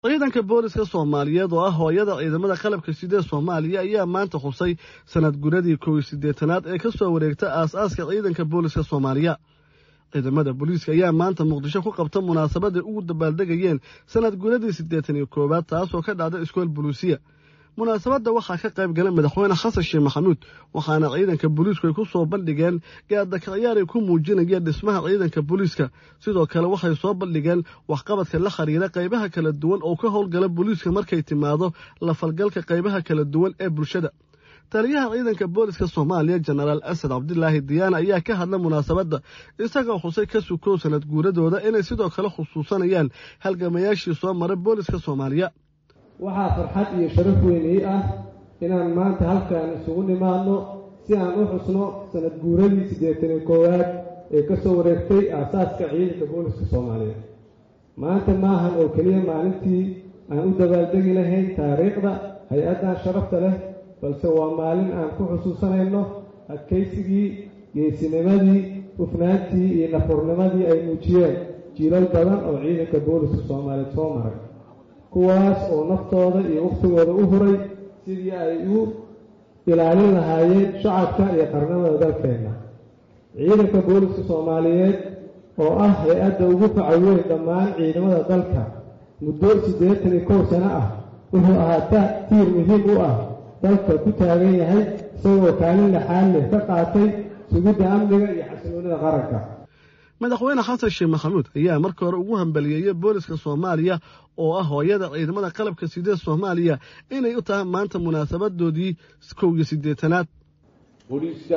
ciidanka booliska Soomaaliyeed oo ah hooyada ciidamada qalabka sida Soomaaliya ayaa maanta xusay sanad guradii 18aad ee ka soo wareegtay aasaaska ciidanka booliska Soomaaliya. ciidamada booliska ayaa maanta Muqdisho ku qabtay munaasabad ay ugu dabaaldegayeen sanad guradii 81aad taasoo ka dhacday iskool booliisiya. munaasabadda waxaa ka qayb galay madaxweyne Xasan Sheekh Maxamuud waxaana ciidanka booliisku ay ku soo bandhigeen gaadda ka ciyaar ay ku muujinayeen dhismaha ciidanka booliiska sidoo kale waxay soo bandhigeen waxqabadka la xiriira qaybaha kala duwan oo ka howlgala booliiska markay timaado la falgalka qaybaha kala duwan ee bulshada. taliyaha ciidanka booliska Soomaaliya Generaal Asad Abdullaahi Diyaana ayaa ka hadlay munaasabadda isagoo xusay ka sukow sanad guuradooda inay sidoo kale xusuusanayaan halgamayaashii soo maray booliska Soomaaliya. waxaa farxad iyo sharaf weyn ii ah inaan maanta halkaan isugu nimaadno si aan u xusno sanad guuradii 81aad ee ka soo wareegtay aasaaska ciidanka booliska Soomaaliya. maanta maahan oo keliya maalintii aan u dabaaldegi lahayn taariikhda hay-addan sharafta leh balse waa maalin aan ku xusuusanayno adkaysigii geesinimadii hufnaantii iyo nafurnimadii ay muujiyeen jiilal badan oo ciidanka booliska Soomaaliyeed soo maray kuwaas oo naftooda iyo waqtigooda u huray sidii ay u ilaalin lahaayeen shacabka iyo qarnimada dalkeena. ciidanka booliska Soomaaliyeed oo ah hay-adda ugu facaweyn dhammaan ciidamada dalka muddo 81 sano ah wuxuu ahaa tiir muhiim u ah dalka ku taagan yahay isagoo kaalin laxaad leh ka qaatay sugidda amniga iyo xasiloonida qaranka. madaxweyne Xasan Sheekh Maxamuud ayaa markii hore ugu hambalyeeyay booliska Soomaaliya oo ah hooyada ciidamada qalabka sida Soomaaliya inay u tahay maanta munaasabadoodii 81aad. booliska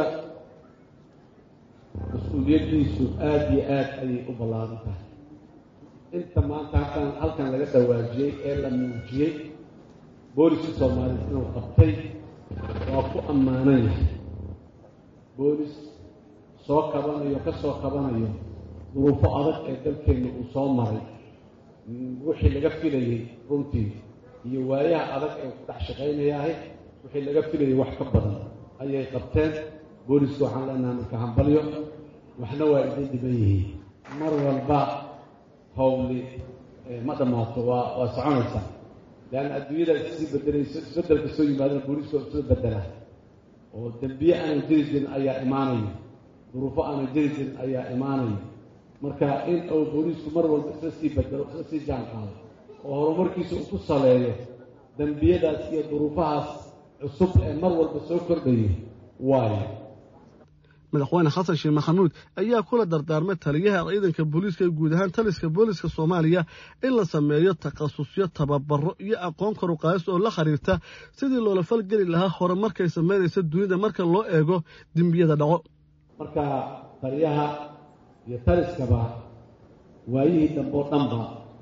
mas'uuliyadiisu aad iyo aad ayay u ballaaran tahay. inta maanta halkan laga dhawaajiyay ee la muujiyay booliska Soomaaliya inuu qabtay waa ku ammaanan yahay. boolis soo kabanayo ka soo kabanayo duruufo adag ee dalkeena uu soo maray wixii laga filayay runtii iyo waayaha adag ee ku dhex shaqaynayahay wixii laga filayay wax ka badan ayay qabteen. booliska waxaan leenahay marka hambalyo waxna waa idin dhiban yihiin mar walba howli ma dhammaato waa soconaysaa لأن الدنيا تبدل كسوي بعدين البوليس تبدلها والدنبية أنا جريدين أي إيماني ظروف أنا جريدين أي إيماني مركا إن أو البوليس مرة والأساسي بدل أساسي جان قال وهو مركز أتصل عليه دنبية ده هي ظروفها الصبح مرة والبسوكر بيه واي madaxweyne Xasan Sheekh Maxamuud ayaa kula dardaarmay taliyaha ciidanka booliska guud ahaan taliska booliska Soomaaliya in la sameeyo takhasusyo tababaro iyo aqoon kor u qaadis oo la xiriirta sidii loola falgali lahaa horumarka sameeyay dunida marka loo eego dambiyada dhaco. marka taliyaha iyo taliskaba waayihii dambo dhanba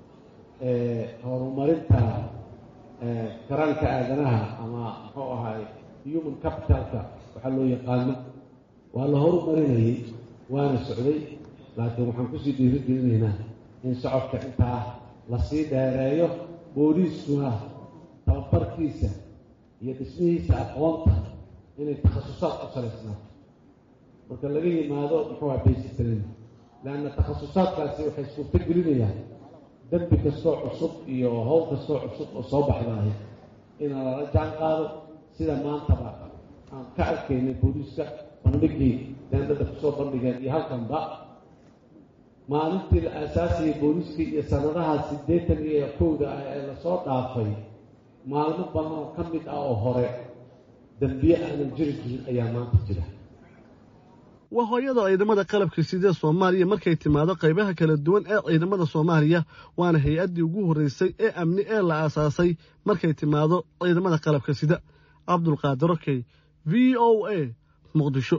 horumarinta karanka aadanaha ama muxuu ahaay human capitalka waxa loo yaqaano waa la horumarinayay waana socday laakiin waxaan ku sii dhiirigelinaynaa in socodka intaa la sii dheereeyo booliiskuna tababarkiisa iyo dhismihiisa aqoonta inay takhasusaad ku salaysnaato marka laga yimaado muxuu ahaa basic training laanna takhasusaadkaasi waxay suurtagelinayaan dembi kastoo cusub iyo howl kastoo cusub oo soo baxdaahay in lala jaan qaado sida maantaba aan ka arkaynay booliiska bandhigii deendada ku soo bandhigeen iyo halkanba maalintii la aasaasiyay booliiskii iyo sanadaha 81 ah ee lasoo dhaafay maalmo badan oo ka mid ah oo hore dambiye aanan jiri jirin ayaa maanta jira. waa hooyada ciidamada qalabka sida Soomaaliya markay timaado qaybaha kala duwan ee ciidamada Soomaaliya waana hay'adii ugu horeysay ee amni ee la aasaasay markay timaado ciidamada qalabka sida. Abdul Qaadir VOA Muqdisho.